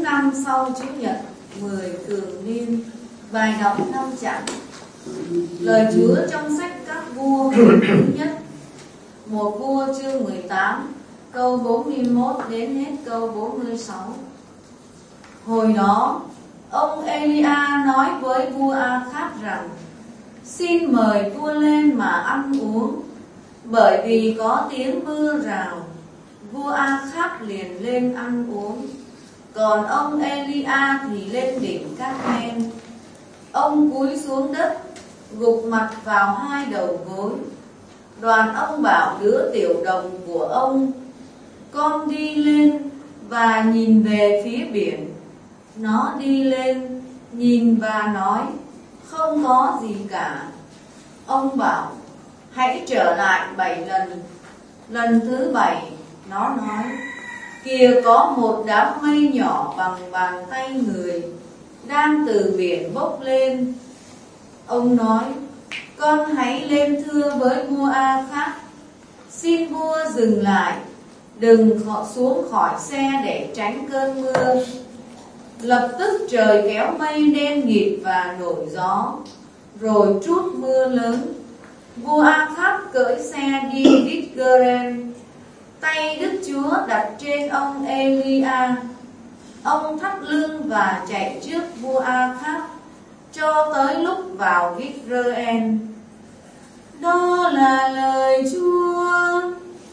năm sau Chủ nhật 10 thường niên. Bài đọc năm chặng. Lời Chúa trong sách Các Vua thứ nhất, một Vua chương 18 câu 41 đến hết câu 46. Hồi đó, ông Elia nói với vua A-kháp rằng: xin mời vua lên mà ăn uống, bởi vì có tiếng mưa rào. Vua A-kháp liền lên ăn uống, còn ông Elia thì lên đỉnh Các-men. Ông cúi xuống đất, gục mặt vào hai đầu gối. Đoàn ông bảo đứa tiểu đồng của ông: con đi lên và nhìn về phía biển. Nó đi lên, nhìn và nói: không có gì cả. Ông bảo: hãy trở lại 7 lần. Lần thứ 7, nó nói: kìa, có một đám mây nhỏ bằng bàn tay người đang từ biển bốc lên. Ông nói: con hãy lên thưa với vua A-kháp, xin vua dừng lại, đừng xuống khỏi xe để tránh cơn mưa. Lập tức trời kéo mây đen nghịt và nổi gió, rồi trút mưa lớn. Vua A-kháp cưỡi xe đi Gitgeren. Tay Đức Chúa đặt trên ông Elia. Ông thắt lưng và chạy trước vua A-kháp cho tới lúc vào Gitgeren. Đó là lời Chúa.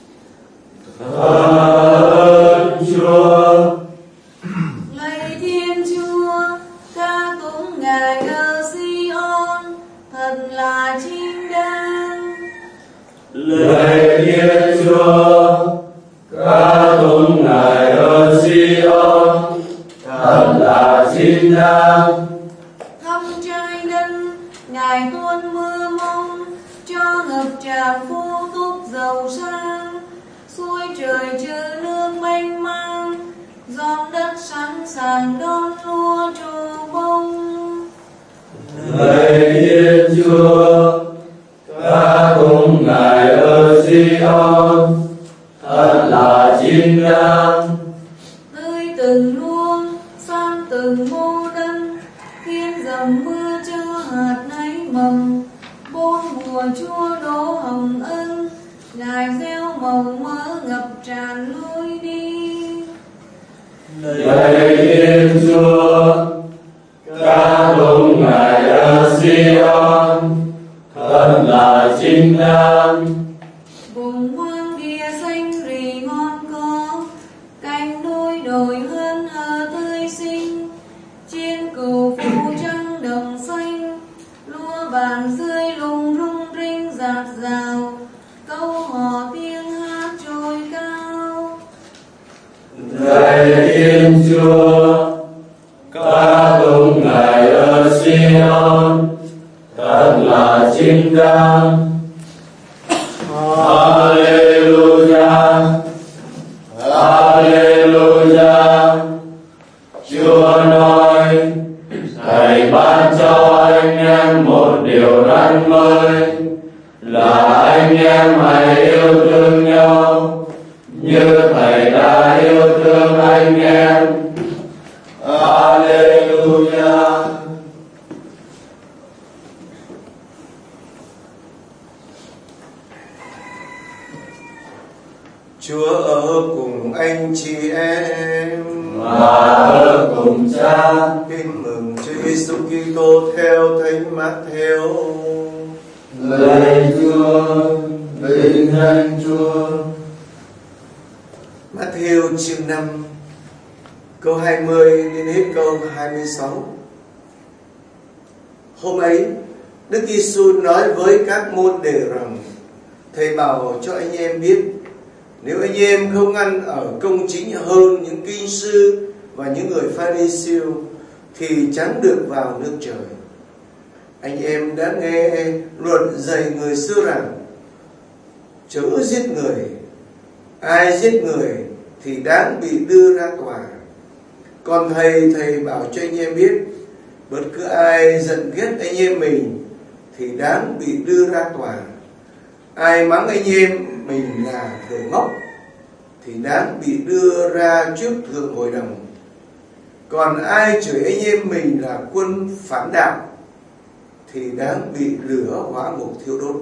Ơn Chúa. Lạy Thiên Chúa, ca tụng Ngài ở Sion, thật là chính đáng. Lạy Thiên Chúa, ca tụng Ngài ở Sion, thật là chính đáng. Thăm trái đất, Ngài tuôn mưa mong, cho ngập tràn phú túc giàu sang. Suối trời chứa nước mênh mang, giọt đất sẵn sàng đón lúa trổ bông. Lạy Thiên Chúa, ca tụng Ngài ở Sion, thật là chính đáng. Tươi từng luống, xanh từng mô đâm, khiến dầm mưa cho hạt nảy mầm. 4 mùa Chúa đổ hồng ân, Ngài gieo màu mỡ ngập tràn lối đi. Lạy Thiên Chúa, ca tụng Ngài ở Sion, thật là chính đáng. Vùng hoang địa xanh rì ngon có, cánh đôi đồi hơn hờ tươi xinh. Trên cừu phủ trắng đồng xanh, lúa vàng rơi lùng rung rinh rạt rào. Câu hò tiếng hát trôi cao. Lạy Thiên Chúa, ca tụng Ngài ở Sion, thật là chính đáng. Hallelujah, Hallelujah. Chúa nói: Thầy ban cho anh em một điều răn mới, là anh em hãy yêu thương nhau như Thầy đã yêu thương anh em. Hallelujah. Chúa ở cùng anh chị em Và ở cùng Cha. Tin mừng Chúa Giêsu Kitô theo Thánh Mát-theo. Lạy Chúa, vinh danh Chúa. Mát-theo chương 5 câu 20 đến hết câu 26. Hôm ấy, Đức Giêsu nói với các môn đệ rằng: Thầy bảo cho anh em biết, nếu anh em không ăn ở công chính hơn những kinh sư và những người Pha-ri-siêu thì chẳng được vào nước trời. Anh em đã nghe luật dạy người xưa rằng: chớ giết người, ai giết người thì đáng bị đưa ra tòa. Còn thầy bảo cho anh em biết, bất cứ ai giận ghét anh em mình thì đáng bị đưa ra tòa. Ai mắng anh em mình là đồ ngốc thì đáng bị đưa ra trước thượng hội đồng. Còn ai chửi anh em mình là quân phản đạo thì đáng bị lửa hỏa ngục thiêu đốt.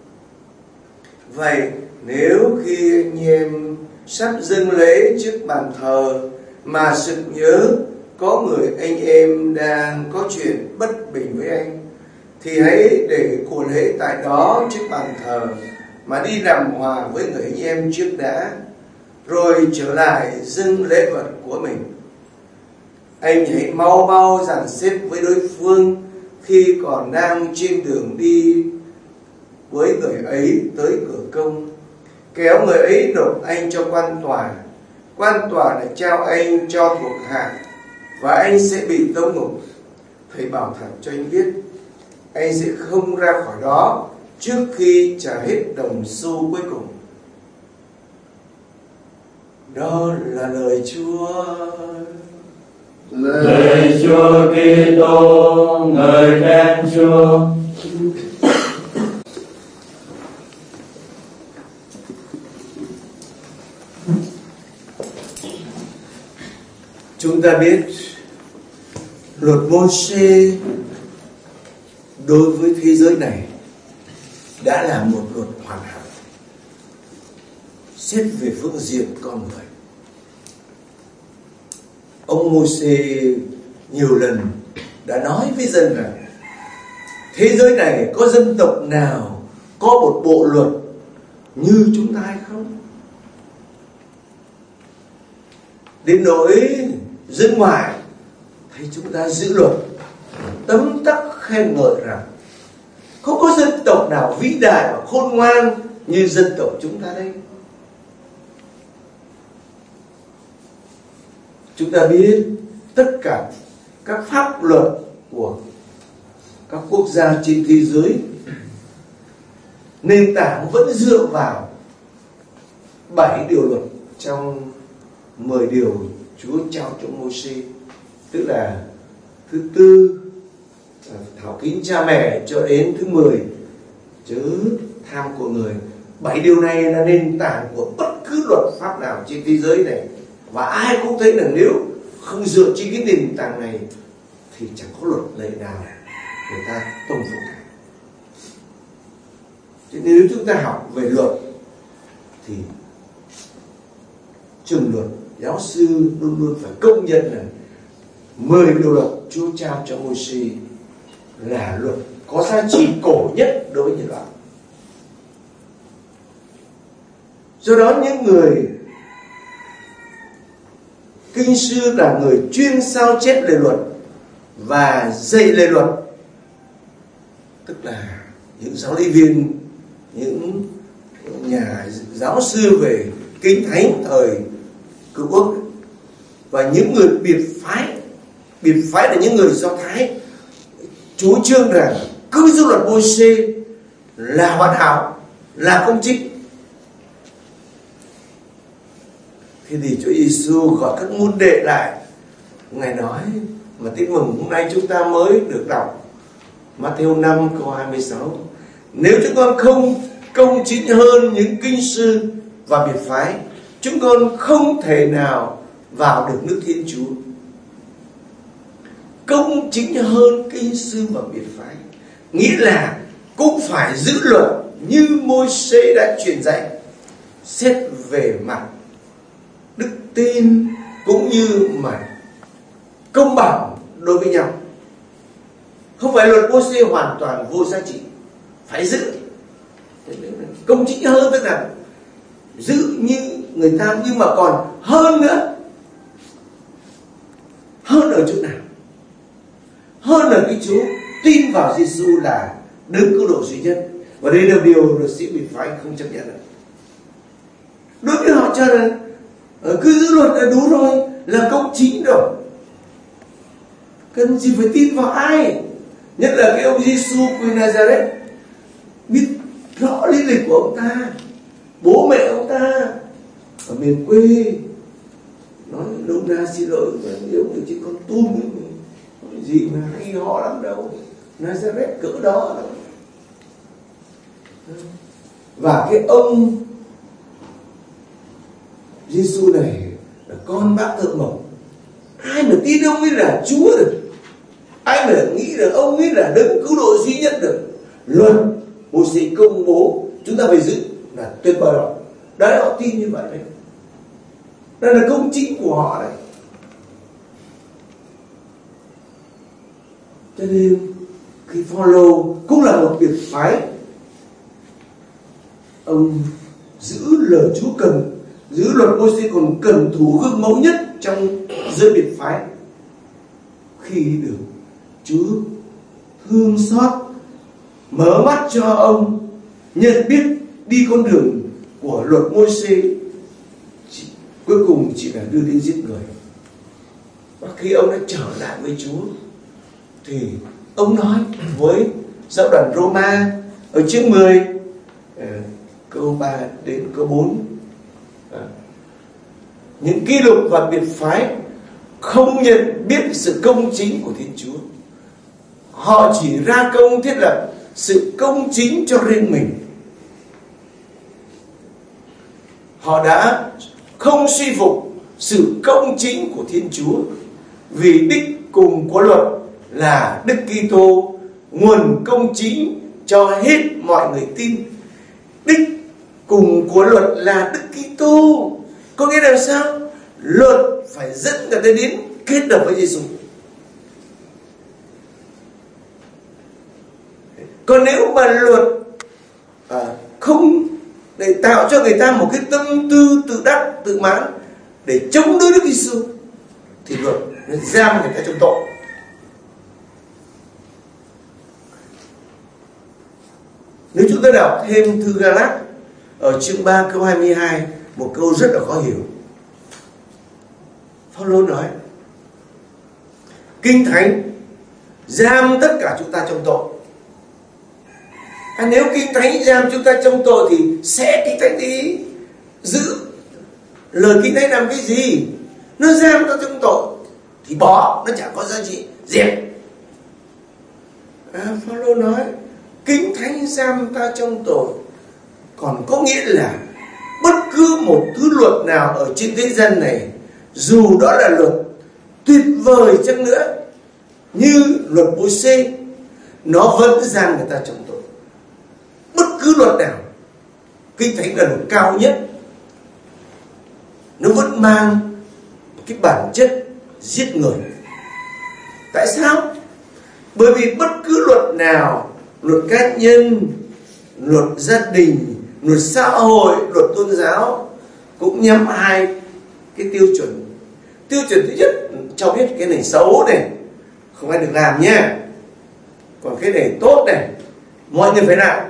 Vậy nếu khi anh em sắp dâng lễ trước bàn thờ mà sực nhớ có người anh em đang có chuyện bất bình với anh, thì hãy để của lễ tại đó trước bàn thờ mà đi làm hòa với người anh em trước đã, rồi trở lại dâng lễ vật của mình. Anh hãy mau mau dàn xếp với đối phương khi còn đang trên đường đi với người ấy tới cửa công, kéo người ấy nộp anh cho quan tòa. Quan tòa lại trao anh cho thuộc hạ và anh sẽ bị tống ngục. Thầy bảo thật cho anh biết, anh sẽ không ra khỏi đó trước khi trả hết đồng xu cuối cùng. Đó là lời Chúa. Lời Chúa Kitô, ngợi khen Chúa. Chúng ta biết luật Mô-xê đối với thế giới này đã là một luật hoàn hảo. Xét về phương diện con người, ông Mô-xê nhiều lần đã nói với dân rằng thế giới này có dân tộc nào có một bộ luật như chúng ta hay không? Đến nỗi dân ngoài thấy chúng ta giữ luật, tấm tắc khen ngợi rằng không có dân tộc nào vĩ đại và khôn ngoan như dân tộc chúng ta đây. Chúng ta biết tất cả các pháp luật của các quốc gia trên thế giới nền tảng vẫn dựa vào 7 điều luật trong 10 điều Chúa trao cho Mô-xê, tức là thứ tư thảo kính cha mẹ cho đến thứ 10 chớ tham của người. 7 điều này là nền tảng của bất cứ luật pháp nào trên thế giới này, và ai cũng thấy là nếu không dựa trên cái nền tảng này thì chẳng có luật lệ nào người ta tuân phục cả. Cho nên nếu chúng ta học về luật thì trường luật giáo sư luôn luôn phải công nhận là 10 điều luật Chúa trao cho Mô-xê là luật có giá trị cổ nhất đối với nhân loại. Do đó những người kinh sư là người chuyên sao chép lời luật và dạy lời luật, tức là những giáo lý viên, những nhà giáo sư về kinh thánh thời Cựu Ước, và những người biệt phái là những người Do Thái chủ trương rằng cứ giữ luật Mô-xê là hoàn hảo, là công chính. Thế thì Chúa Giêsu gọi các môn đệ lại, Ngài nói mà tin mừng hôm nay chúng ta mới được đọc Ma-thi-êu 5 câu 26: nếu chúng con không công chính hơn những kinh sư và biệt phái, chúng con không thể nào vào được nước Thiên Chúa. Công chính hơn kinh sư và biệt phái nghĩa là cũng phải giữ luật như Môi-se đã truyền dạy, xét về mặt đức tin cũng như mặt công bằng đối với nhau. Không phải luật Môi-se hoàn toàn vô giá trị, phải giữ. Công chính hơn tức là giữ như người ta, nhưng mà còn hơn nữa. Hơn ở chỗ nào? Hơn ở cái chỗ tin vào Giêsu là đấng cứu độ duy nhất. Và đây là điều luật sĩ biệt phái không chấp nhận được. Đối với họ cho rằng cứ giữ luật là đủ rồi, là công chính rồi, cần gì phải tin vào ai. Nhất là cái ông Giêsu quê Nazareth, biết rõ lý lịch của ông ta, bố mẹ ông ta ở miền quê, nói nôm na xin lỗi, nếu như chỉ con tun gì mà hay ho lắm đâu, Nazareth cỡ đó đâu. Và cái ông Giêsu này là con bác thợ mộc, ai mà phải tin ông ấy là Chúa được. Ai mà nghĩ là ông ấy là đấng cứu độ duy nhất được. Luật Môi-se công bố chúng ta phải giữ là tuyệt vời rồi. Đấy, họ tin như vậy đấy. Đây là công chính của họ đấy. Cho nên khi Phao-lô cũng là một biệt phái, ông giữ lời Chúa cần, giữ luật Môi-se còn cần thủ gương mẫu nhất trong giới biệt phái. Khi được Chúa thương xót, mở mắt cho ông nhận biết đi con đường của luật Môi-se, cuối cùng chỉ là đưa đến giết người. Và khi ông đã trở lại với Chúa thì ông nói với giáo đoàn Roma ở chương 10 câu 3 đến câu 4, những ký lục và biệt phái không nhận biết sự công chính của Thiên Chúa. Họ chỉ ra công thiết lập sự công chính cho riêng mình. Họ đã không suy phục sự công chính của Thiên Chúa, vì đích cùng của luật là Đức Kitô, nguồn công chính cho hết mọi người tin. Đích cùng của luật là Đức Kitô, có nghĩa là sao? Luật phải dẫn người ta đến kết hợp với Giêsu. Còn nếu mà luật không để tạo cho người ta một cái tâm tư tự đắc, tự mãn để chống đối Đức Giêsu, thì luật nó giam người ta trong tội. Nếu chúng ta đọc thêm thư Ga-lát ở chương 3 câu 22, một câu rất là khó hiểu. Phao-lô nói: Kinh Thánh giam tất cả chúng ta trong tội. Nếu Kinh Thánh giam chúng ta trong tội thì sẽ Kinh Thánh đi giữ lời Kinh Thánh làm cái gì? Nó giam ta trong tội thì bỏ, nó chẳng có giá trị, dẹp. Phao-lô nói Kinh Thánh giam ta trong tội, còn có nghĩa là bất cứ một thứ luật nào ở trên thế gian này, dù đó là luật tuyệt vời chăng nữa, như luật Môi-se, nó vẫn giam người ta trong tội. Bất cứ luật nào, Kinh Thánh là luật cao nhất, nó vẫn mang cái bản chất giết người. Tại sao? Bởi vì bất cứ luật nào, luật cá nhân, luật gia đình, luật xã hội, luật tôn giáo cũng nhắm hai cái tiêu chuẩn. Tiêu chuẩn thứ nhất cho biết cái này xấu này, không ai được làm nha. Còn cái này tốt này, mọi người phải làm.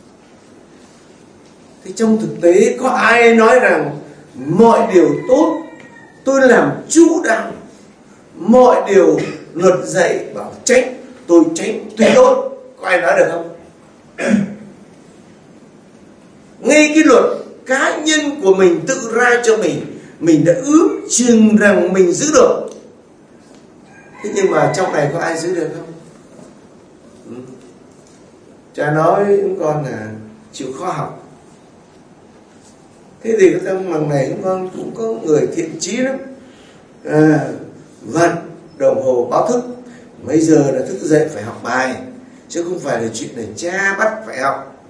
Thì trong thực tế có ai nói rằng mọi điều tốt tôi làm chu đáo, mọi điều luật dạy bảo tránh tôi tránh tuyệt đối, có ai nói được không? Ngay cái luật cá nhân của mình tự ra cho mình đã ước chừng rằng mình giữ được. Thế nhưng mà trong này có ai giữ được không? Cha nói những con là chịu khó học. Thế thì trong lần này chúng con cũng có người thiện chí lắm. Vặn đồng hồ báo thức, mấy giờ là thức dậy phải học bài, chứ không phải là chuyện là cha bắt phải học.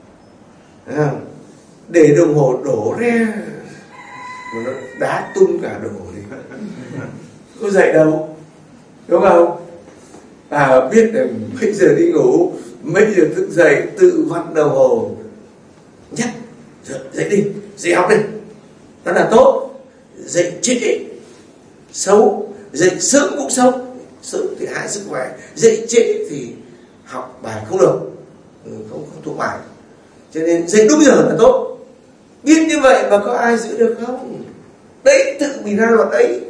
Để đồng hồ đổ ra mà nó đá tung cả đồng hồ đi, có dậy đâu, đúng không? Biết là mấy giờ đi ngủ, mấy giờ thức dậy, tự vặn đồng hồ nhắc dậy đi, dậy học đi, nó là tốt. Dậy chết đi xấu, dậy sớm cũng xấu, sớm thì hại sức khỏe, dậy trễ thì học bài không được, không thuộc bài. Cho nên dậy đúng giờ là tốt. Biết như vậy mà có ai giữ được không? Đấy, tự mình ra luật đấy.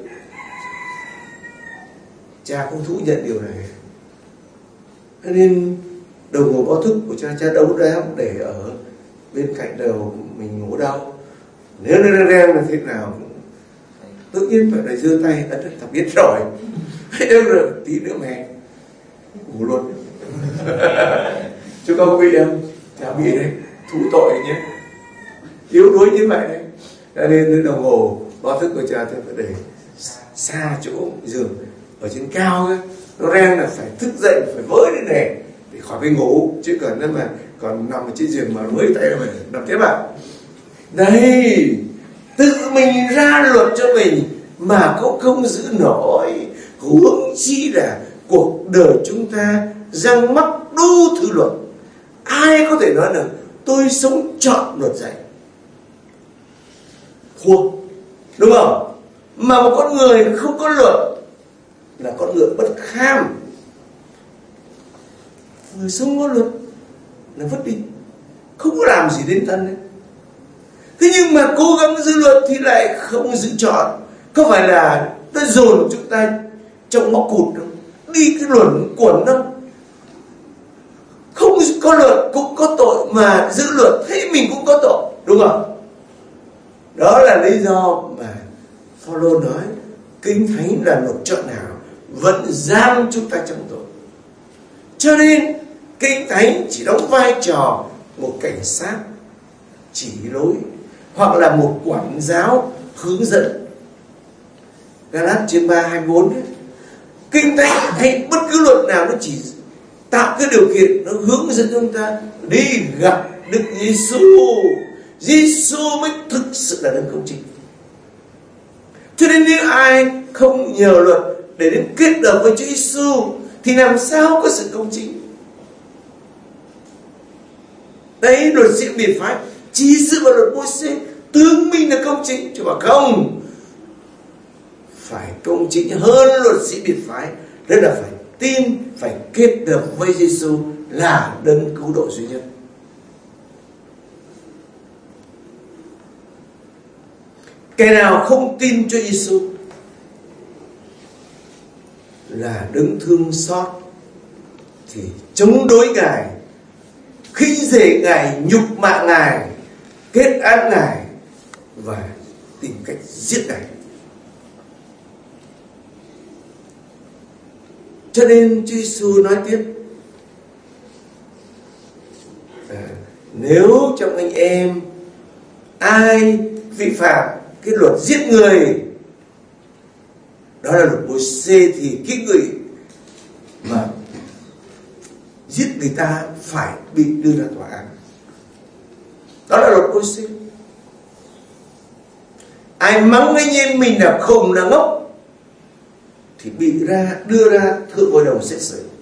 Cha không thú nhận điều này. Cho nên đồng hồ báo thức của cha đâu ra để ở bên cạnh đầu mình ngủ đâu. Nếu nó reng là thế nào tự nhiên phải giơ tay ấn tập biết rồi. Đâu rồi tí nữa mẹ ngủ luôn. Chứ không bị em chả bị đấy, thú tội nhé, yếu đuối như vậy đấy. Cho nên đồng hồ báo thức của cha thì phải để xa chỗ giường, ở trên cao ấy, nó reng là phải thức dậy, phải vỡ lên này để khỏi phải ngủ, chứ còn nếu mà còn nằm ở trên giường mà mới tay là mình nằm tiếp vào. Đây, tự mình ra luật cho mình mà cũng không giữ nổi, huống chi là cuộc đời chúng ta răng mắc đủ thứ luật. Ai có thể nói là tôi sống trọn luật dạy? Thua, đúng không? Mà một con người không có luật là con người bất kham. Người sống có luật là vứt đi, không có làm gì đến thân đấy. Thế nhưng mà cố gắng giữ luật thì lại không giữ trọn. Có phải là nó dồn chúng ta trong ngõ cụt đâu, đi cái luẩn quẩn đâu. Không có luật cũng có tội, mà giữ luật thấy mình cũng có tội, đúng không? Đó là lý do mà Phaolô nói Kinh Thánh là luật trọn nào vẫn giam chúng ta trong tội. Cho nên Kinh Thánh chỉ đóng vai trò một cảnh sát chỉ lối, hoặc là một quản giáo hướng dẫn. Galatia chương 3:24 ấy, Kinh Thánh hay bất cứ luật nào nó chỉ tạo cái điều kiện, nó hướng dẫn chúng ta đi gặp Đức Giêsu. Giêsu mới thực sự là đấng công chính. Cho nên nếu ai không nhờ luật để đến kết hợp với Chúa Giêsu thì làm sao có sự công chính? Đấy, luật sĩ biệt phái chỉ dựa vào luật Môi-se tướng minh là công chính, chứ mà không, phải công chính hơn luật sĩ biệt phái. Đó là phải tin, phải kết hợp với Giêsu là đấng cứu độ duy nhất. Kẻ nào không tin cho Giêsu là đấng thương xót thì chống đối Ngài, khinh rể Ngài, nhục mạ Ngài, kết án Ngài và tìm cách giết Ngài. Cho nên Chúa Giêsu nói tiếp, nếu trong anh em ai vi phạm cái luật giết người, đó là luật Môi-se, thì cái người mà giết người ta phải bị đưa ra tòa án. Đó là luật Môi-se. Ai mắng anh em mình là khùng, là ngốc thì bị đưa ra thượng hội đồng xét xử.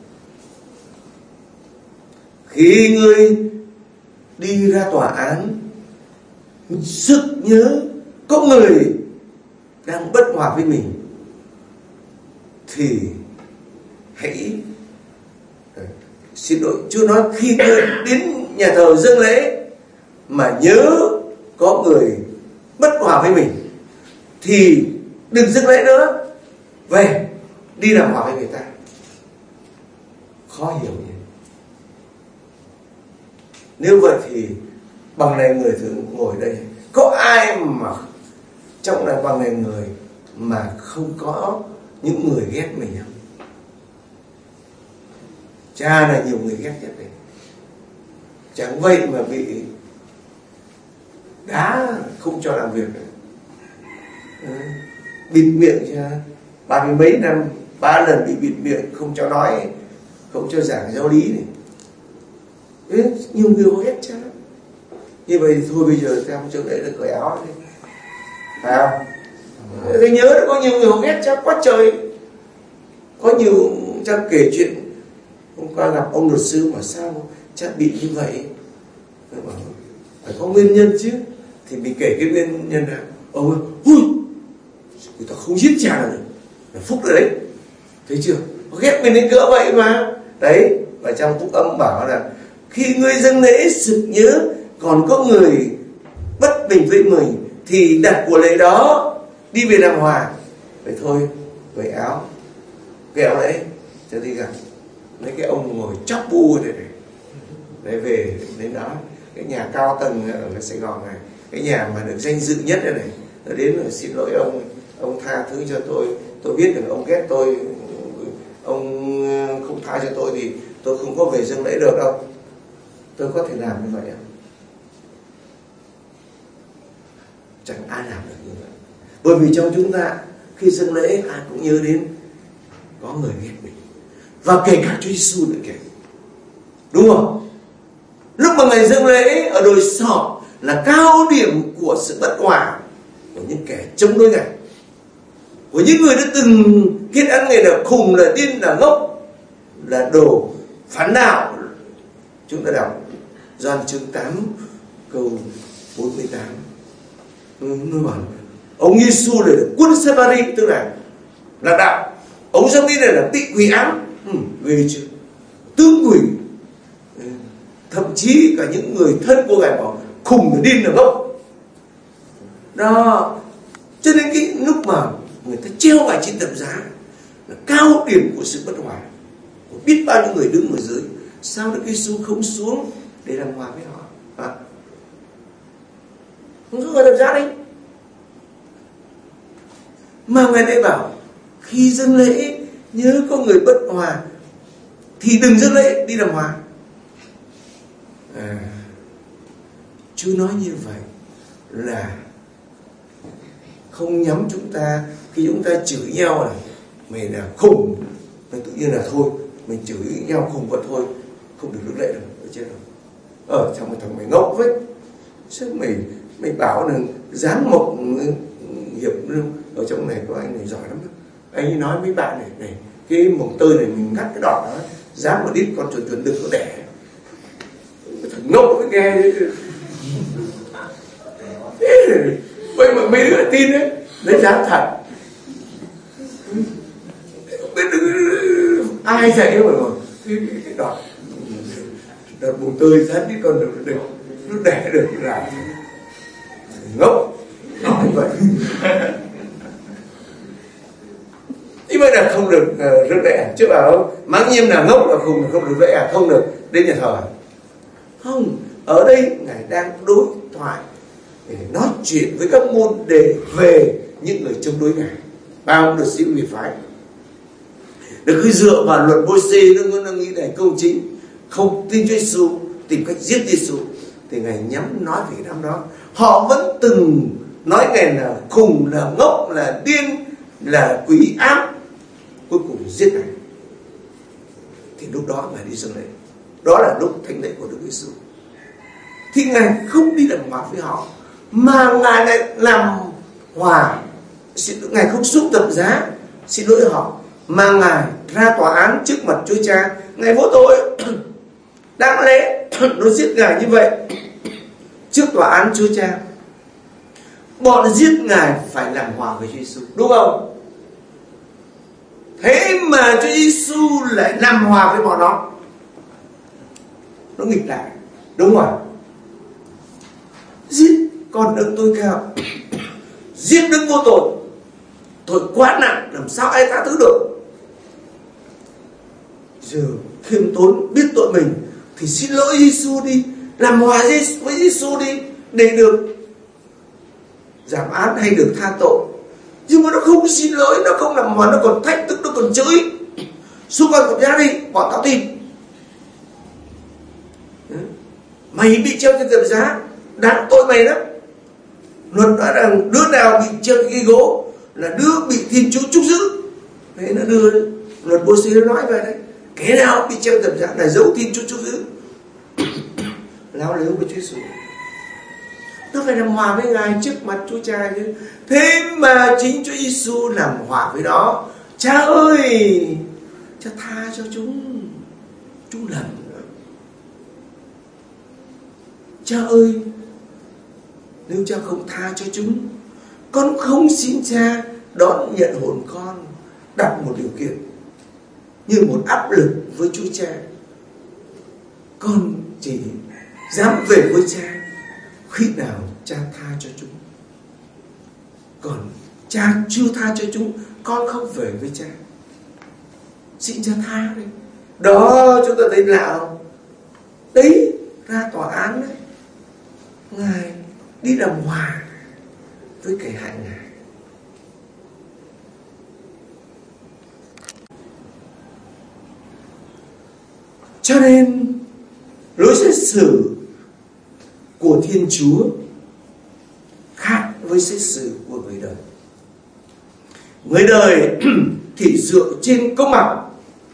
Khi người đi ra tòa án, sực nhớ có người đang bất hòa với mình thì hãy xin lỗi. Chúa nói khi người đến nhà thờ dâng lễ mà nhớ có người bất hòa với mình thì đừng dâng lễ nữa, về đi làm hòa với người ta. Khó hiểu nhỉ? Nếu vậy thì bằng này người thường ngồi đây, có ai mà trong này bằng này người mà không có những người ghét mình không? Cha là nhiều người ghét nhất đấy. Chẳng vậy mà bị đá không cho làm việc nữa. Bịt miệng cha 30 mấy năm 3 lần bị bịt miệng, không cho nói, không cho giảng giáo lý này. Đấy, nhiều người ghét cha. Như vậy thì thôi bây giờ theo trường đấy là cởi áo đi, phải không? Tôi nhớ có nhiều người ghét cha quá trời. Có nhiều cha kể chuyện hôm qua gặp ông luật sư mà sao cha bị như vậy. Tôi bảo phải có nguyên nhân chứ. Thì mình kể cái nguyên nhân nào. Ông ơi, người ta không giết cha là phúc rồi đấy. Thấy chưa? Ghét mình đến cỡ vậy mà. Đấy, và trong phúc âm bảo là khi ngươi dâng lễ sực nhớ còn có người bất bình với mình thì đặt của lễ đó đi về làm hòa. Vậy thôi, cởi áo, kẹo lễ cho đi gặp. Lấy cái ông ngồi chóc bu này này. Đấy, về đến đó, cái nhà cao tầng ở Sài Gòn này, cái nhà mà được danh dự nhất này, nó đến rồi xin lỗi ông tha thứ cho tôi biết được ông ghét tôi, ông không tha cho tôi thì tôi không có về dâng lễ được đâu. Tôi có thể làm như vậy không? Chẳng ai làm được như vậy. Bởi vì trong chúng ta khi dâng lễ ai cũng nhớ đến có người ghét mình, và kể cả Chúa Giêsu nữa kìa, đúng không? Lúc mà Ngài dâng lễ ở đồi Sọ là cao điểm của sự bất hòa của những kẻ chống đối Ngài, của những người đã từng kết án Ngài là khùng, là điên, là ngốc, là đồ phản đạo. Chúng ta đọc Gioan chương 8 câu 48. Nó bảo ông Giêsu này là quân Samari, tức là đạo. Ông Samari này là tị quỷ ám, ghê chưa, tướng quỷ. Thậm chí cả những người thân của Ngài bảo khùng, là điên, là ngốc. Đó, cho nên cái lúc mà người ta treo Ngài trên thập giá là cao điểm của sự bất hòa, của biết bao nhiêu người đứng ở dưới. Sao Đức Giêsu không xuống để làm hòa với họ? Không xuống ở thập giá đấy, mà Ngài lại bảo khi dâng lễ nhớ có người bất hòa thì đừng dâng lễ, đi làm hòa. Chúa nói như vậy là không nhắm chúng ta khi chúng ta chửi nhau là mày là khùng, tự nhiên là thôi mình chửi nhau khùng vậy thôi, không được rước lễ đâu, ở trên đâu. Trong một thằng mày ngốc vậy, sao mày bảo là dáng mộc hiệp ở trong này có anh này giỏi lắm đó. Anh ấy nói với bạn này cái mồng tơi này mình ngắt cái đọt đó, dám một ít con chuồn đực nó đẻ. Thằng ngốc mới nghe vậy mà mấy đứa tin đấy, lấy dám thật. Biết ai dạy mà cái đọt mồng tơi dám ít con đực nó đẻ được là ngốc nói vậy. Như vậy là không được rước lễ. Chứ bảo mắng nhiêm là ngốc là khùng, là không được lễ, không được đến nhà thờ. Không, ở đây Ngài đang đối thoại để nói chuyện với các môn đệ về những người chống đối Ngài, bao được sĩ biệt phái. Được khi dựa vào luật Môi-se nó nghĩ là công chính, không tin Chúa Giêsu, tìm cách giết Giêsu, thì Ngài nhắm nói về cái đám đó. Họ vẫn từng nói Ngài là khùng, là ngốc, là điên, là quỷ ám. Cuối cùng giết Ngài. Thì lúc đó Ngài đi dâng lễ. Đó là lúc thánh lễ của Đức Giêsu. Thì Ngài không đi làm hòa với họ, mà Ngài lại làm hòa. Ngài không xuống thập giá xin lỗi họ, mà Ngài ra tòa án trước mặt Chúa Cha. Ngài vô tội, đáng lẽ nó giết Ngài như vậy trước tòa án Chúa Cha. Bọn giết Ngài phải làm hòa với Chúa Giêsu, đúng không? Thế mà Chúa Giêsu lại làm hòa với bọn nó nghịch lại, đúng không? Giết con đấng tối cao, giết đấng vô tội, tội quá nặng, làm sao ai tha thứ được? Giờ khiêm tốn biết tội mình thì xin lỗi Giêsu đi, làm hòa với Giêsu đi, để được giảm án hay được tha tội. Nhưng mà nó không xin lỗi, nó không làm hòa, nó còn thách thức, nó còn chửi. Xuống con thập giá đi, bọn tao tin. Mày bị treo trên thập giá, đáng tội mày đó. Luật nói rằng đứa nào bị treo trên cây gỗ là đứa bị Thiên Chúa trúc giữ. Thế nó đưa luật Môi-se nó nói về đấy, cái nào bị treo thập giá là dấu Thiên Chúa trúc giữ. Láo lếu với Chúa Giêsu. Nó phải làm hòa với Ngài trước mặt Chúa Cha chứ. Thế mà chính Chúa Giêsu làm hòa với đó. Cha ơi, Cha tha cho chúng lầm. Cha ơi, nếu Cha không tha cho chúng, con không xin Cha đón nhận hồn con, đặt một điều kiện như một áp lực với Chúa Cha. Con chỉ dám về với Cha khi nào Cha tha cho chúng. Còn Cha chưa tha cho chúng, con không về với Cha. Xin Cha tha đi. Đó, chúng ta thấy nào? Đấy, ra tòa án đấy, Ngài đi làm hòa với kẻ hại Ngài. Cho nên lối xét xử của Thiên Chúa khác với xét xử của người đời. Người đời thì dựa trên công bằng.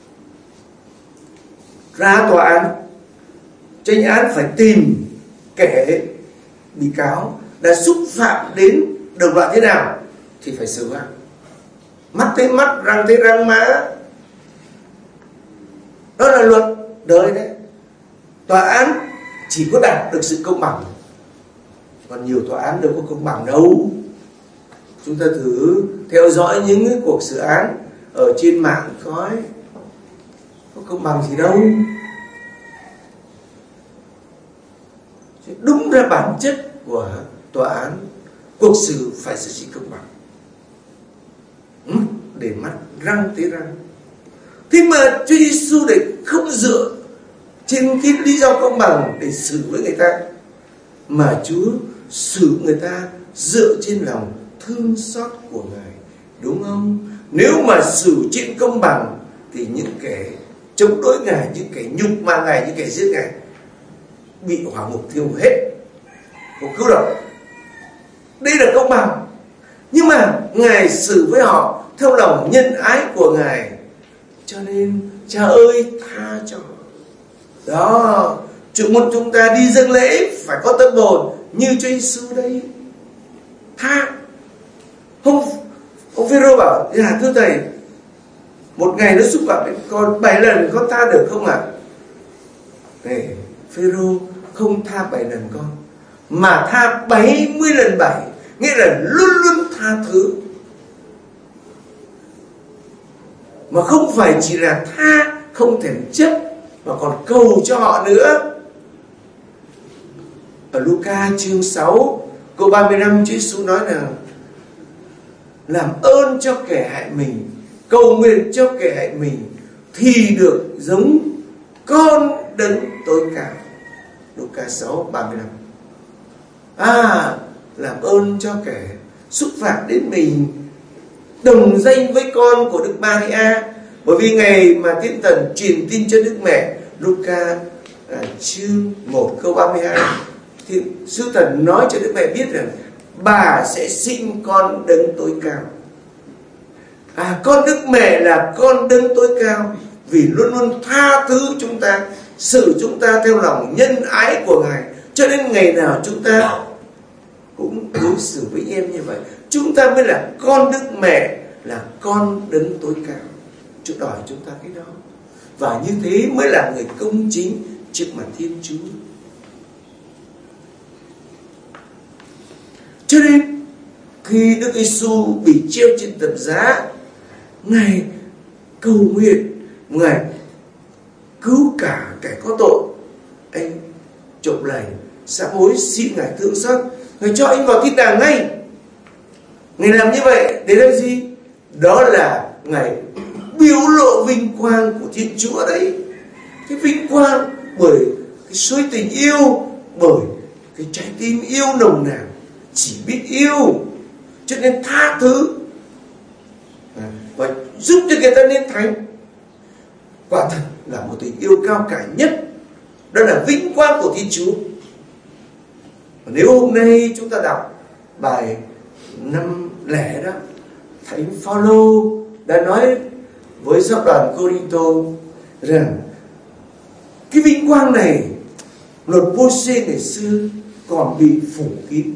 Ra tòa án, chánh án phải tìm kẻ bị cáo đã xúc phạm đến đồng loại thế nào thì phải xử phạt. Mắt thấy mắt, răng thấy răng má. Đó là luật đời đấy. Tòa án chỉ có đạt được sự công bằng, còn nhiều tòa án đâu có công bằng đâu. Chúng ta thử theo dõi những cái cuộc xử án ở trên mạng có công bằng gì đâu. Đúng ra bản chất của tòa án, cuộc xử phải xử trí công bằng. Để mắt răng tới răng. Thế mà Chúa Giêsu để không dựa trên cái lý do công bằng để xử với người ta, mà Chúa xử người ta dựa trên lòng thương xót của Ngài, đúng không? Nếu mà xử trên công bằng thì những kẻ chống đối Ngài, những kẻ nhục mạ Ngài, những kẻ giết Ngài bị hỏa ngục thiêu hết, không cứu được. Đây là công bằng. Nhưng mà Ngài xử với họ theo lòng nhân ái của Ngài, cho nên Cha ơi tha cho họ. Đó, Chúa muốn chúng ta đi dâng lễ phải có tâm hồn như Chúa Giêsu đây, tha. Ông Phêrô bảo: dạ thưa thầy, một ngày nó xúc phạm đến con 7 lần, con tha được không ạ? Này, Phêrô không tha 7 lần con, mà tha 70 lần 7, nghĩa là luôn luôn tha thứ. Mà không phải chỉ là tha không thèm chấp, mà còn cầu cho họ nữa. Ở Luca chương 6 câu 35, Chúa Giêsu nói là làm ơn cho kẻ hại mình, cầu nguyện cho kẻ hại mình, thì được giống con Đấng tối cao. Luca 6:35. Làm ơn cho kẻ xúc phạm đến mình, đồng danh với con của Đức Maria. Bởi vì ngày mà Thiên Thần truyền tin cho Đức Mẹ, Luca chương 1 câu 32, thì Sứ Thần nói cho Đức Mẹ biết rằng bà sẽ sinh con Đấng tối cao. Con Đức Mẹ là con Đấng tối cao, vì luôn luôn tha thứ chúng ta, xử chúng ta theo lòng nhân ái của Ngài. Cho nên ngày nào chúng ta cũng đối xử với em như vậy, chúng ta mới là con Đức Mẹ, là con Đấng tối cao. Chúa đòi chúng ta cái đó, và như thế mới là người công chính trước mặt Thiên Chúa. Cho nên khi Đức Giêsu bị treo trên thập giá, Ngài cầu nguyện, Ngài cứu cả kẻ có tội. Anh trộm lầy sám hối xin Ngài thương xót, Ngài cho anh vào thiên đàng ngay. Ngài làm như vậy để làm gì? Đó là Ngài biểu lộ vinh quang của Thiên Chúa đấy. Cái vinh quang bởi cái suối tình yêu, bởi cái trái tim yêu nồng nàn, chỉ biết yêu, cho nên tha thứ và giúp cho người ta nên thánh. Quả thật là một tình yêu cao cả nhất, đó là vinh quang của Thiên Chúa. Và nếu hôm nay chúng ta đọc bài 5 lẻ đó, Thánh Phaolô đã nói với giáo đoàn Cô-rinh-tô rằng cái vinh quang này, luật Mô-sê ngày xưa còn bị phủ kín.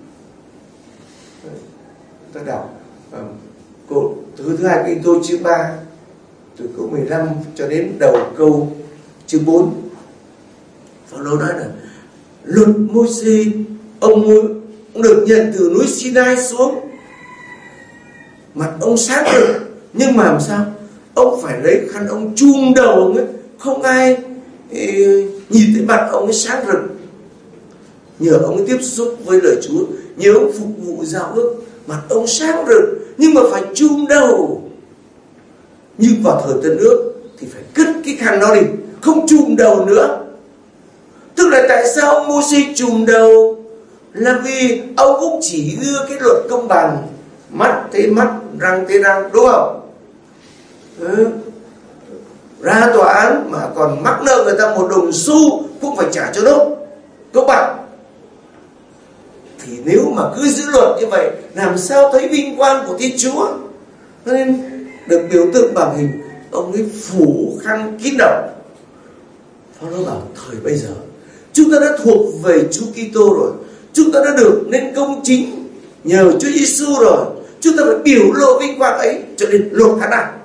Ta đọc thứ 2 Cô-rinh-tô chương 3 từ câu 15 cho đến đầu câu chương 4. Phaolô nói là luật Mô-sê ông được nhận từ núi Sinai xuống, mặt ông sáng rực, nhưng mà làm sao? Ông phải lấy khăn ông chùm đầu ông ấy, không ai nhìn thấy mặt ông ấy sáng rực. Nhờ ông ấy tiếp xúc với lời Chúa, nhờ ông phục vụ giao ước, mặt ông sáng rực, nhưng mà phải chùm đầu. Nhưng vào thời Tân Ước thì phải cất cái khăn đó đi, không chùm đầu nữa. Tức là tại sao ông Mô-sê chùm đầu? Là vì ông cũng chỉ đưa cái luật công bằng, mắt thấy mắt, răng thấy răng, đúng không? Ra tòa án mà còn mắc nợ người ta 1 đồng xu cũng phải trả cho nốt, công bằng. Thì nếu mà cứ giữ luật như vậy, làm sao thấy vinh quang của Thiên Chúa? Nên được biểu tượng bằng hình ông ấy phủ khăn kín đầu. Phao-lô bảo thời bây giờ chúng ta đã thuộc về Chúa Kitô rồi, chúng ta đã được nên công chính nhờ Chúa Giêsu rồi, chúng ta phải biểu lộ vinh quang ấy, cho nên lột khăn này.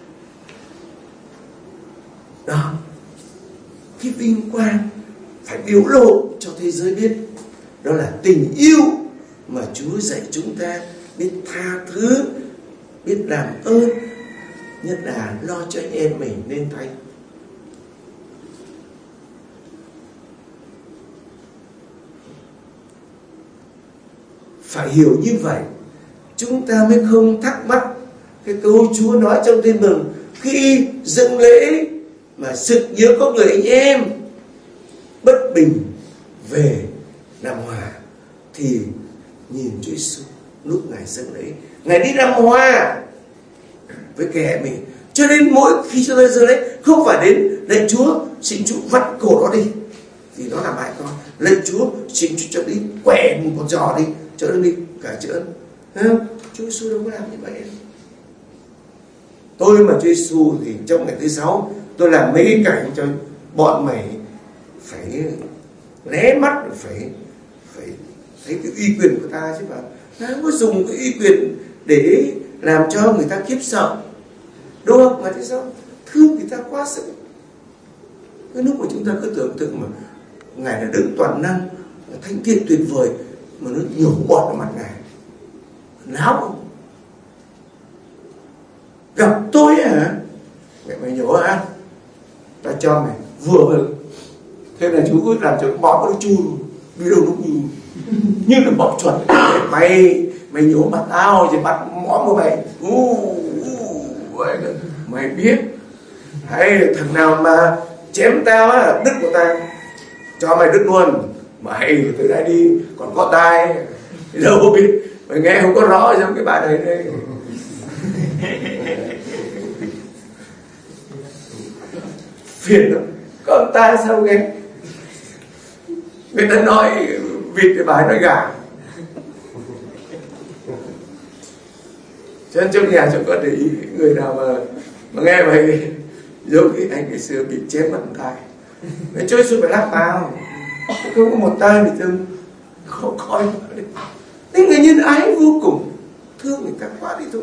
Đó, cái vinh quang phải biểu lộ cho thế giới biết, đó là tình yêu mà Chúa dạy chúng ta, biết tha thứ, biết làm ơn, nhất là lo cho anh em mình nên thánh. Phải hiểu như vậy, chúng ta mới không thắc mắc cái câu Chúa nói trong Tin Mừng: khi dâng lễ mà sực nhớ có người anh em bất bình về Nam Hòa, thì nhìn Chúa Giêsu lúc Ngài dâng lễ, Ngài đi Nam Hòa với kẻ mình. Cho nên mỗi khi chúng ta dâng lễ, không phải đến lạy Chúa xin Chúa vắt cổ nó đi vì nó làm hại con, lạy Chúa xin Chúa cho đi quẻ một con giò đi cho nó đi cả chữa. Chúa Giêsu đâu có làm như vậy. Tôi mà Chúa Giêsu thì trong ngày thứ 6 tôi làm mấy cái cảnh cho bọn mày phải lé mắt, phải thấy cái uy quyền của ta chứ mà. Ta không có dùng cái uy quyền để làm cho người ta khiếp sợ, đúng không? Mà thế sao thương người ta quá sức. Cái lúc mà chúng ta cứ tưởng tượng mà Ngài là đấng toàn năng, thánh thiện tuyệt vời, mà nó nhổ bọt vào mặt Ngài, láo không? Gặp tôi hả? Mày nhổ hả? Ta cho mày vừa vừa. Thế là chú cứ làm cho bọt nó chui đi đâu nó như là bọt chuẩn. Mày nhổ mặt tao thì mặt mõm của mày. Mày biết, hay thằng nào mà chém tao á, đứt của tao, cho mày đứt luôn. Mày từ đây đi, còn có tai đâu biết, mày nghe không có rõ trong cái bài này đây. Phiền lắm, con tai sao nghe? Người ta nói vịt thì bài nói gà. Cho nên trong nhà chẳng có để ý người nào mà nghe mày giống cái anh ngày xưa bị chém mất tai, mày chơi xuống phải lắc tao, không có một tai bị thương, không coi. Nên người nhân ái vô cùng, thương người ta quá đi thôi.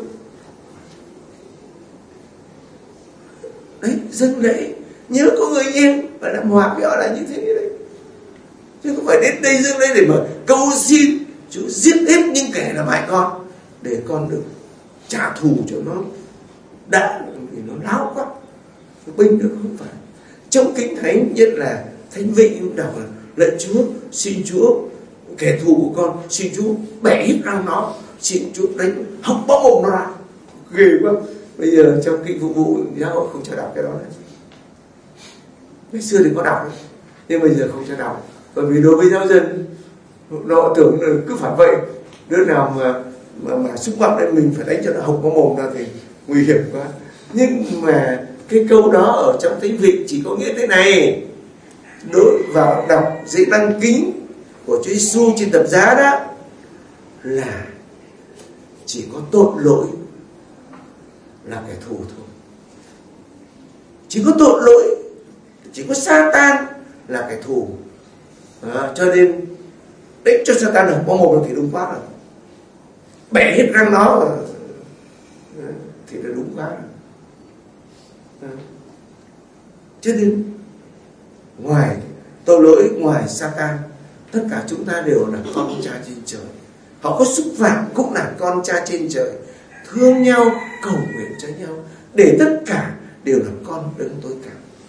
Đấy, dâng lễ nhớ có người em và làm hòa với họ là như thế đấy, chứ không phải đến đây dâng lễ để mà cầu xin Chúa giết hết những kẻ làm hại con để con được trả thù cho nó đã, vì nó láo quá, binh được không phải. Trong Kinh Thánh nhất là Thánh Vị cũng đọc là lạy Chúa, xin Chúa kẻ thù của con, xin Chúa bẻ hết răng nó, xin Chúa đánh hộc bó mồm nó ra. Ghê quá. Bây giờ trong Kinh Phục vụ giáo hội không cho đọc cái đó này. Ngày xưa thì có đọc đấy, nhưng bây giờ không cho đọc, bởi vì đối với giáo dân nó tưởng là cứ phải vậy, đứa nào mà xúc phạm đến mình phải đánh cho nó hộc bó mồm ra thì nguy hiểm quá. Nhưng mà cái câu đó ở trong Thánh Vị chỉ có nghĩa thế này: đối vào đọc giấy đăng kính của Chúa Giêsu trên thập giá đó là chỉ có tội lỗi là kẻ thù thôi, chỉ có tội lỗi, chỉ có Sa-tan là kẻ thù. Cho nên đánh cho Sa-tan ở bó mồm thì đúng quá rồi, bẻ hết răng nó thì là đúng quá rồi. Cho nên ngoài tội lỗi, ngoài Sa-tan, tất cả chúng ta đều là con cha trên trời. Họ có xúc phạm cũng là con cha trên trời, thương nhau, cầu nguyện cho nhau, để tất cả đều là con đấng tối cao.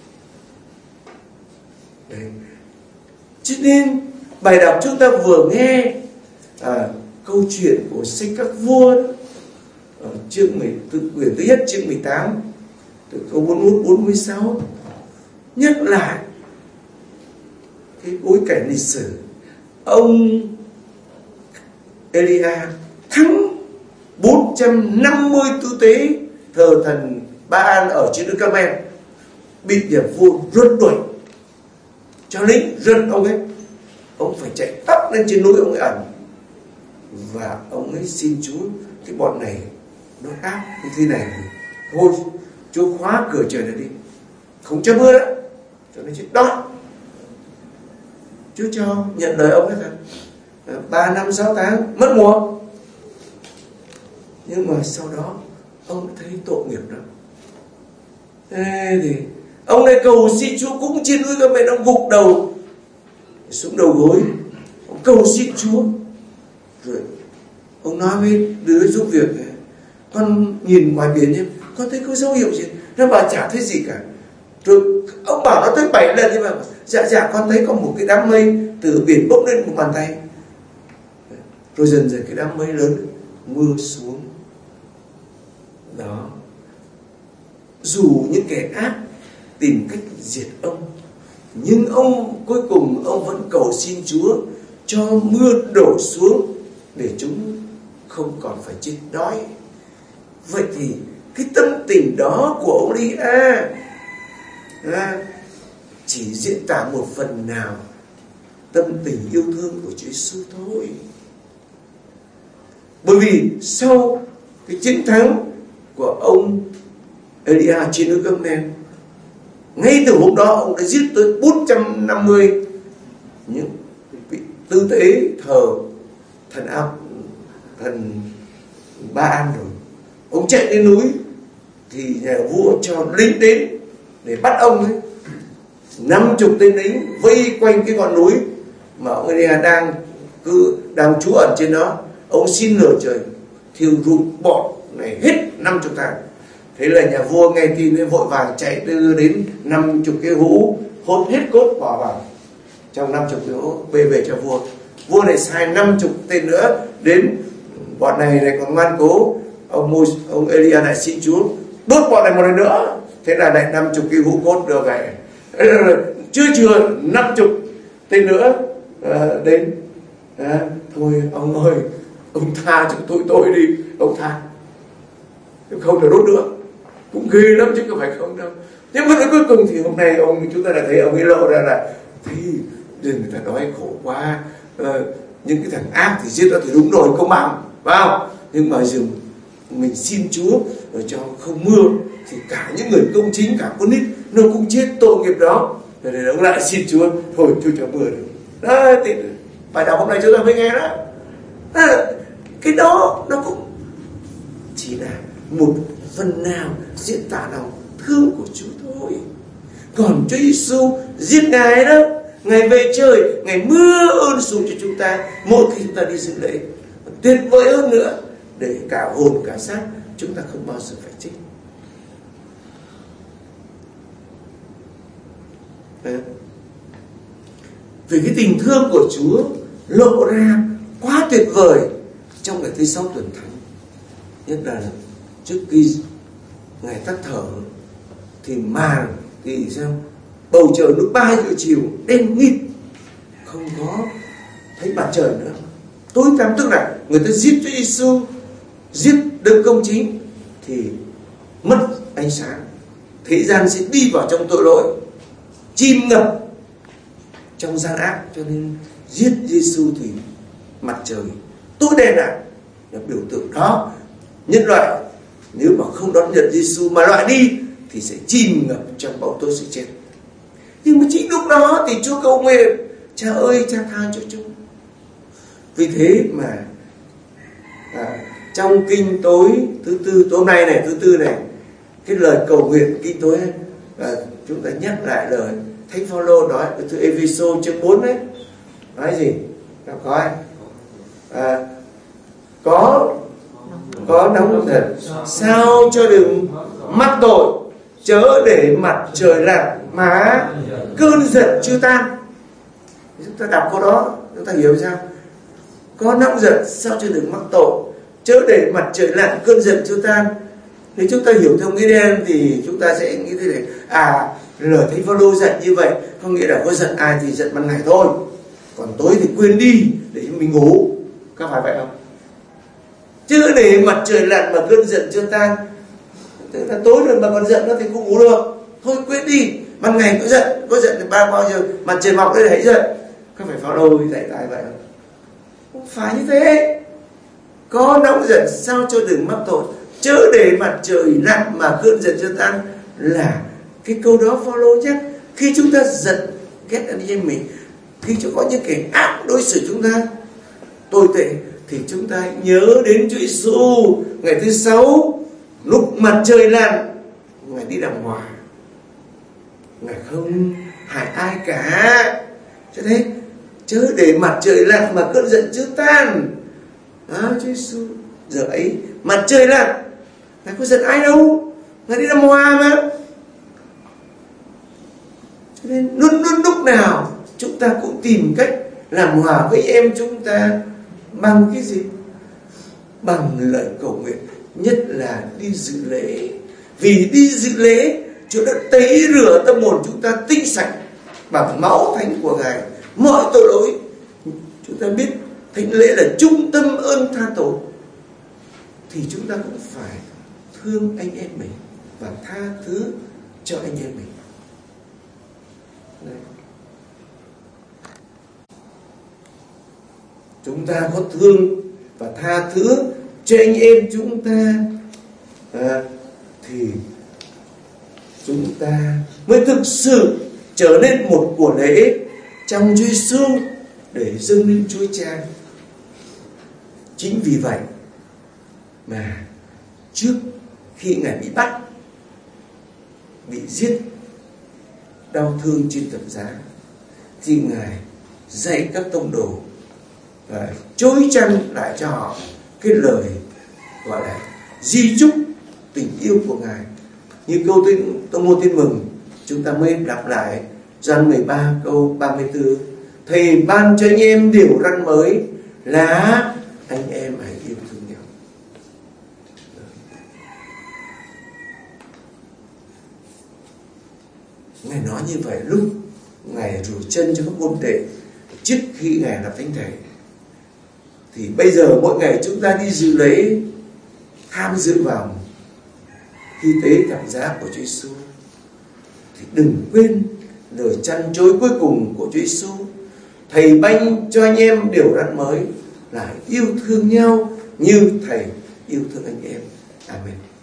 Đấy. Cho nên bài đọc chúng ta vừa nghe câu chuyện của sách các vua đó, ở quyển thứ nhất chương 18 từ câu 41-46 nhắc lại cái bối cảnh lịch sử ông Elia thắng 450 tư tế thờ thần Ba-al ở trên núi Ca-mel, bị nhà vua rượt đuổi, cho lính rượt ông ấy, ông phải chạy tắp lên trên núi ông ấy ẩn, và ông ấy xin Chúa cái bọn này nó ác như thế này thôi Chúa khóa cửa trời này đi, không cho mưa nữa, cho nên chết đói. Chúa cho nhận lời ông ấy thật. 3 năm 6 tháng mất mùa, nhưng mà sau đó ông thấy tội nghiệp lắm. Thế thì ông này cầu xin Chúa cũng trên núi Cơ Mên, ông gục đầu xuống đầu gối, ông cầu xin Chúa. Rồi ông nói với đứa giúp việc: con nhìn ngoài biển nhé, con thấy có dấu hiệu gì? Nó bảo chả thấy gì cả. Rồi ông bảo nó tới 7 lần, nhưng mà dạ con thấy có một cái đám mây từ biển bốc lên một bàn tay. Rồi dần dần cái đám mây lớn, mưa xuống. Đó, dù những kẻ ác tìm cách diệt ông, nhưng ông cuối cùng ông vẫn cầu xin Chúa cho mưa đổ xuống để chúng không còn phải chết đói. Vậy thì cái tâm tình đó của ông Elia chỉ diễn tả một phần nào tâm tình yêu thương của Chúa Giêsu thôi. Bởi vì sau cái chiến thắng của ông Elia trên núi Cơ Mên, ngay từ hôm đó ông đã giết tới 450 những vị tư tế thờ thần Ba-an rồi. Ông chạy lên núi thì nhà vua cho lính đến để bắt ông ấy. 50 tên lính vây quanh cái ngọn núi mà ông Elia đang trú ẩn trên đó. Ông xin lửa trời thiêu rụi bọn này hết 50 tháng. Thế là nhà vua nghe tin nên vội vàng chạy đưa đến 50 cái hũ, hốt hết cốt bỏ vào trong 50 cái hũ về cho vua. Vua này sai 50 tên nữa đến, bọn này còn ngoan cố. Ông Elia lại xin Chúa đốt bọn này một lần nữa. Thế là lại 50 cái hũ cốt được này. Chưa 50 tên nữa đến. Thôi ông ơi, ông tha cho tôi đi, ông tha, không thể đốt nữa. Cũng ghê lắm chứ không phải không đâu. Nhưng mà cuối cùng thì hôm nay chúng ta đã thấy ông ấy lộ ra là thì người ta đói khổ quá, những cái thằng ác thì giết nó thì đúng rồi, công bằng, phải không? Nhưng mà dừng mình xin Chúa rồi cho không mưa thì cả những người công chính, cả con nít nó cũng chết tội nghiệp đó. Rồi để ông lại xin Chúa, thôi Chúa cho mưa được. Đó thì bài đọc hôm nay chúng ta mới nghe đó. Cái đó nó cũng chỉ là một phần nào diễn tả lòng thương của Chúa thôi. Còn Chúa Giêsu giết Ngài đó, Ngài về trời, Ngài mưa ơn xuống cho chúng ta mỗi khi chúng ta đi dự lễ. Tuyệt vời hơn nữa, để cả hồn cả xác chúng ta không bao giờ phải chết. Vì cái tình thương của Chúa lộ ra quá tuyệt vời trong ngày thứ 6 tuần thánh. Nhất là trước khi Ngài tắt thở thì màn thì sao bầu trời lúc 3 giờ chiều đen nghịt, không có thấy mặt trời nữa, tối tăm. Tức là người ta giết Chúa Giêsu, giết đấng công chính thì mất ánh sáng, thế gian sẽ đi vào trong tội lỗi, chìm ngập trong gian ác. Cho nên giết Giêsu thì mặt trời tối đen ạ, là biểu tượng đó. Nhân loại nếu mà không đón nhận Giêsu mà loại đi thì sẽ chìm ngập trong bóng tối sự chết. Nhưng mà chính lúc đó thì Chúa cầu nguyện: Cha ơi, Cha tha cho chúng. Vì thế mà trong kinh tối thứ tư, tối hôm nay này, thứ tư này, cái lời cầu nguyện kinh tối này, chúng ta nhắc lại lời Thánh Phaolô nói ở thư Ê-phê-sô chương 4 đấy. Nói gì? Đọc coi. Có nóng giận sao cho đừng mắc tội, chớ để mặt trời lặn mà cơn giận chưa tan. Chúng ta đọc câu đó chúng ta hiểu sao? Có nóng giận sao cho đừng mắc tội, chớ để mặt trời lặn cơn giận chưa tan. Nếu chúng ta hiểu theo nghĩa đen thì chúng ta sẽ nghĩ thế này: lời Thánh Phaolô dạy như vậy có nghĩa là có giận ai thì giận ban ngày thôi, còn tối thì quên đi để mình ngủ. Có phải vậy không? Chứ để mặt trời lặn mà cơn giận chưa tan, tức là tối rồi mà còn giận nó thì không ngủ được, thôi quên đi. Ban ngày có giận thì bao giờ mặt trời mọc lên hãy giận. Có phải Phaolô dạy tại vậy không? Không phải như thế. Có nóng giận sao cho đừng mắc tội, chớ để mặt trời lặn mà cơn giận chưa tan, là cái câu đó Phaolô nhắc khi chúng ta giận ghét anh em mình, khi có những kẻ ác đối xử chúng ta tồi tệ, thì chúng ta nhớ đến Chúa Giêsu ngày thứ 6 lúc mặt trời lặn, Ngài đi đàng hoàng, Ngài không hại ai cả. Cho thế chớ để mặt trời lặn mà cơn giận chưa tan. Chúa Giêsu giờ ấy mặt trời lặn, Ngài có giận ai đâu, Ngài đi đàng hoàng mà. Cho nên luôn lúc nào chúng ta cũng tìm cách làm hòa với em chúng ta bằng cái gì? Bằng lời cầu nguyện, nhất là đi dự lễ. Vì đi dự lễ, Chúa đã tẩy rửa tâm hồn chúng ta tinh sạch bằng máu thánh của Ngài mọi tội lỗi. Chúng ta biết thánh lễ là trung tâm ơn tha tội, thì chúng ta cũng phải thương anh em mình và tha thứ cho anh em mình. Đấy. Chúng ta có thương và tha thứ cho anh em chúng ta, thì chúng ta mới thực sự trở nên một của lễ trong Chúa Giêsu để dâng lên Chúa Cha. Chính vì vậy mà trước khi Ngài bị bắt, bị giết, đau thương trên thập giá, thì Ngài dạy các tông đồ và chối chăn lại cho họ cái lời gọi là di chúc tình yêu của Ngài. Như câu Tông môn Tin Mừng chúng ta mới đọc lại Gioan 13 câu 34: Thầy ban cho anh em điều răn mới là anh em hãy yêu thương nhau. Ngài nói như vậy lúc Ngài rửa chân cho các môn đệ trước khi Ngài làm thánh thể. Thì bây giờ mỗi ngày chúng ta đi dự lễ, tham dự vào khi tế thập giá của Chúa Giêsu, thì đừng quên lời trăn trối cuối cùng của Chúa Giêsu: Thầy ban cho anh em điều răn mới là yêu thương nhau như Thầy yêu thương anh em. Amen.